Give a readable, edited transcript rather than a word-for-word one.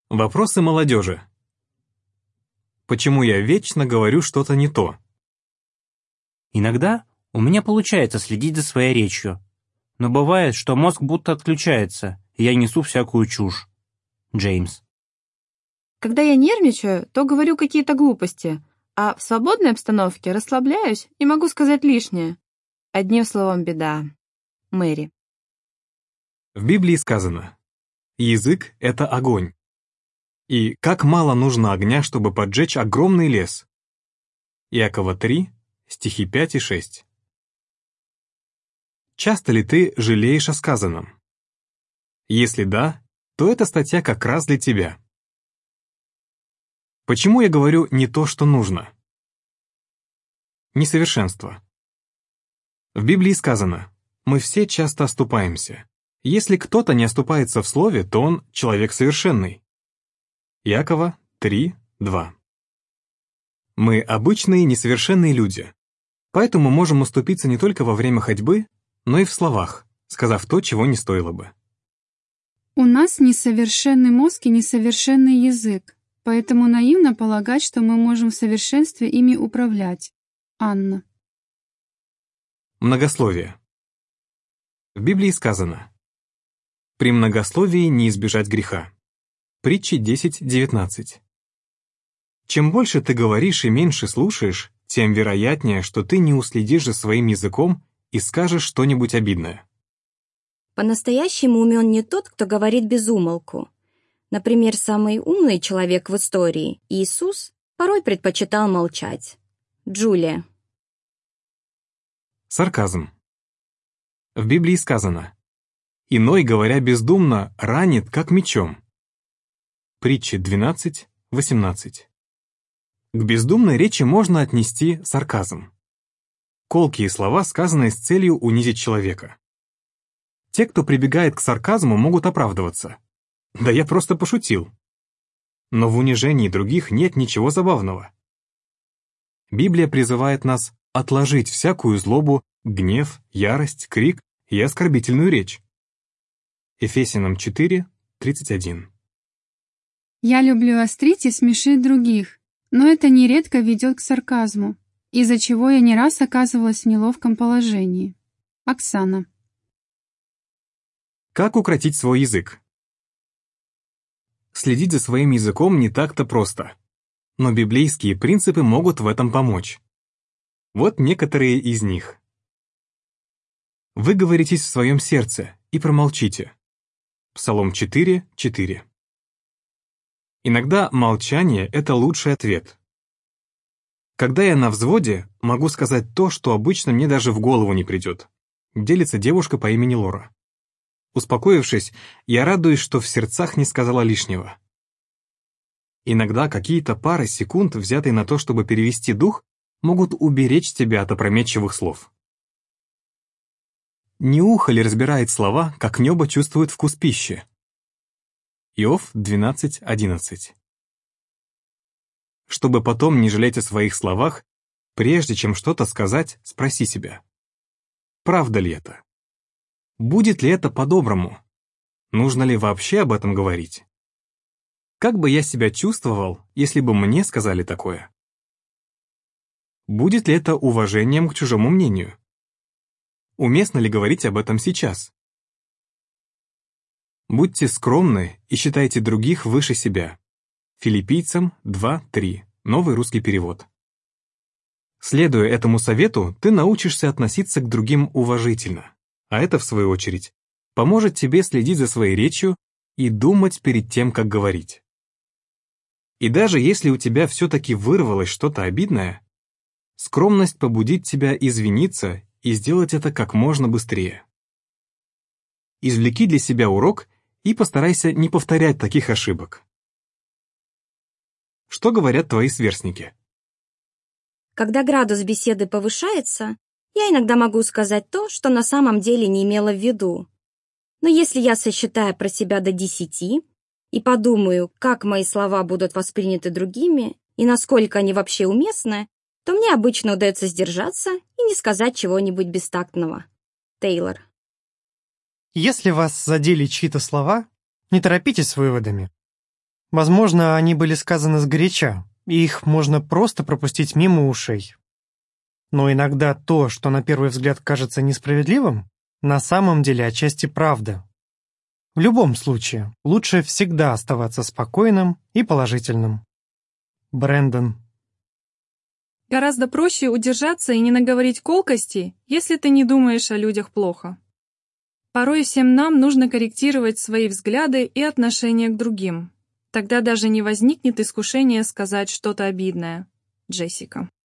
Вопросы молодежи. Почему я вечно говорю что-то не то? Иногда у меня получается следить за своей речью, но бывает, что мозг будто отключается, и я несу всякую чушь. Джеймс. Когда я нервничаю, то говорю какие-то глупости, а в свободной обстановке расслабляюсь и могу сказать лишнее. Одним словом, беда. Мэри. В Библии сказано: «Язык — это огонь». И как мало нужно огня, чтобы поджечь огромный лес. Иакова 3, стихи 5 и 6. Часто ли ты жалеешь о сказанном? Если да, то эта статья как раз для тебя. Почему я говорю не то, что нужно? Несовершенство. В Библии сказано: мы все часто оступаемся. Если кто-то не оступается в слове, то он человек совершенный. Иакова 3, 2. Мы обычные несовершенные люди, поэтому можем оступиться не только во время ходьбы, но и в словах, сказав то, чего не стоило бы. У нас несовершенный мозг и несовершенный язык, поэтому наивно полагать, что мы можем в совершенстве ими управлять. Анна. Многословие. В Библии сказано: «При многословии не избежать греха». Притчи 10:19. Чем больше ты говоришь и меньше слушаешь, тем вероятнее, что ты не уследишь за своим языком и скажешь что-нибудь обидное. По-настоящему умен не тот, кто говорит без умолку. Например, самый умный человек в истории, Иисус, порой предпочитал молчать. Джулия. Сарказм. В Библии сказано: «Иной, говоря бездумно, ранит, как мечом». Притчи 12:18. К бездумной речи можно отнести сарказм. Колкие слова, сказанные с целью унизить человека. Те, кто прибегает к сарказму, могут оправдываться. Да я просто пошутил. Но в унижении других нет ничего забавного. Библия призывает нас отложить всякую злобу, гнев, ярость, крик и оскорбительную речь. Ефесянам 4:31. Я люблю острить и смешить других, но это нередко ведет к сарказму, из-за чего я не раз оказывалась в неловком положении. Оксана. Как укротить свой язык? Следить за своим языком не так-то просто, но библейские принципы могут в этом помочь. Вот некоторые из них. Выговоритесь в своем сердце и промолчите. Псалом 4:4. Иногда молчание — это лучший ответ. Когда я на взводе, могу сказать то, что обычно мне даже в голову не придет. Делится девушка по имени Лора. Успокоившись, я радуюсь, что в сердцах не сказала лишнего. Иногда какие-то пары секунд, взятые на то, чтобы перевести дух, могут уберечь тебя от опрометчивых слов. Не ухо ли разбирает слова, как небо чувствует вкус пищи? Иов 12:11. Чтобы потом не жалеть о своих словах, прежде чем что-то сказать, спроси себя: правда ли это? Будет ли это по-доброму? Нужно ли вообще об этом говорить? Как бы я себя чувствовал, если бы мне сказали такое? Будет ли это уважением к чужому мнению? Уместно ли говорить об этом сейчас? Будьте скромны и считайте других выше себя. Филиппийцам 2:3. Новый русский перевод. Следуя этому совету, ты научишься относиться к другим уважительно, а это, в свою очередь, поможет тебе следить за своей речью и думать перед тем, как говорить. И даже если у тебя все-таки вырвалось что-то обидное, скромность побудит тебя извиниться и сделать это как можно быстрее. Извлеки для себя урок и постарайся не повторять таких ошибок. Что говорят твои сверстники? Когда градус беседы повышается, я иногда могу сказать то, что на самом деле не имела в виду. Но если я сосчитаю про себя до 10 и подумаю, как мои слова будут восприняты другими и насколько они вообще уместны, то мне обычно удается сдержаться и не сказать чего-нибудь бестактного. Тейлор. Если вас задели чьи-то слова, не торопитесь с выводами. Возможно, они были сказаны сгоряча, и их можно просто пропустить мимо ушей. Но иногда то, что на первый взгляд кажется несправедливым, на самом деле отчасти правда. В любом случае, лучше всегда оставаться спокойным и положительным. Брэндон. Гораздо проще удержаться и не наговорить колкости, если ты не думаешь о людях плохо. Порой всем нам нужно корректировать свои взгляды и отношения к другим. Тогда даже не возникнет искушения сказать что-то обидное. Джессика.